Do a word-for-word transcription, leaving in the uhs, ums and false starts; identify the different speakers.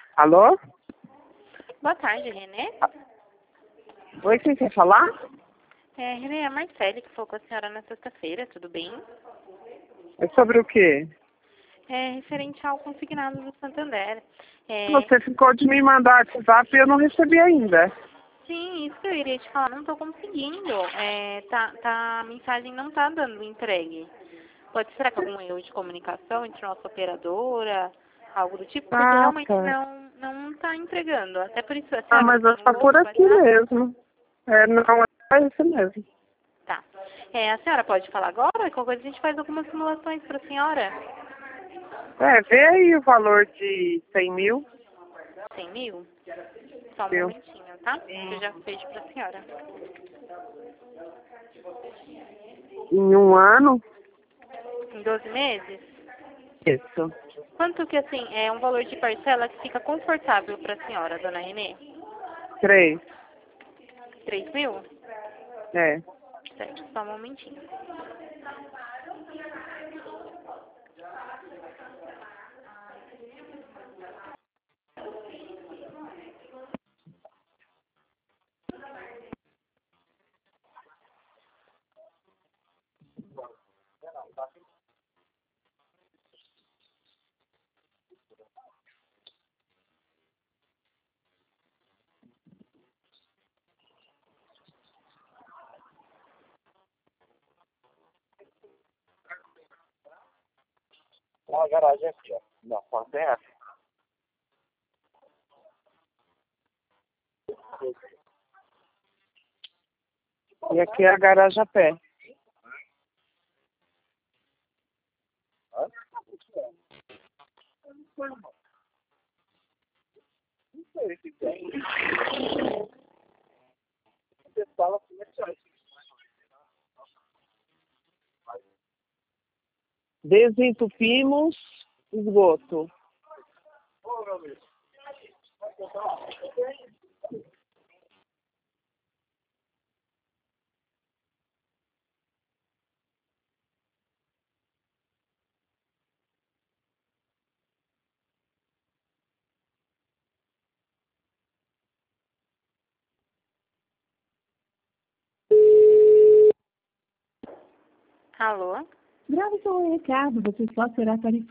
Speaker 1: Alô?
Speaker 2: Boa tarde, Renê.
Speaker 1: Oi, quem quer falar?
Speaker 2: É, Renê, é a Marcele que falou com a senhora na sexta-feira, tudo bem?
Speaker 1: É sobre o quê?
Speaker 2: É referente ao consignado do Santander. É,
Speaker 1: Você ficou de me mandar WhatsApp e eu não recebi ainda.
Speaker 2: sim, isso que eu iria te falar, não estou conseguindo. É, tá, tá, a mensagem não está dando entregue. Pode ser que algum erro de comunicação entre nossa operadora, algo do tipo, porque
Speaker 1: Ah,
Speaker 2: realmente
Speaker 1: tá.
Speaker 2: não não está entregando. Até por isso a
Speaker 1: Ah,
Speaker 2: senhora
Speaker 1: mas
Speaker 2: não
Speaker 1: eu
Speaker 2: tem
Speaker 1: tô
Speaker 2: um
Speaker 1: por
Speaker 2: outro
Speaker 1: aqui
Speaker 2: WhatsApp?
Speaker 1: mesmo. É, não, é isso mesmo.
Speaker 2: Tá. É, a senhora pode falar agora? Qualquer coisa a gente faz algumas simulações para a senhora.
Speaker 1: É, vê aí o valor de cem mil.
Speaker 2: cem mil? Só um
Speaker 1: Viu?
Speaker 2: momentinho, tá? Que eu já vejo pra senhora.
Speaker 1: Em um ano?
Speaker 2: Em doze meses?
Speaker 1: Isso.
Speaker 2: Quanto que, assim, é um valor de parcela que fica confortável pra senhora, dona Renê?
Speaker 1: Três.
Speaker 2: três mil?
Speaker 1: É.
Speaker 2: Certo, só um momentinho.
Speaker 1: Ó, a garagem aqui, ó. Não, porta é essa. E aqui é a garagem a pé. Desentupimos esgoto.
Speaker 2: Alô?
Speaker 3: Grave seu recado, você só será tarifado.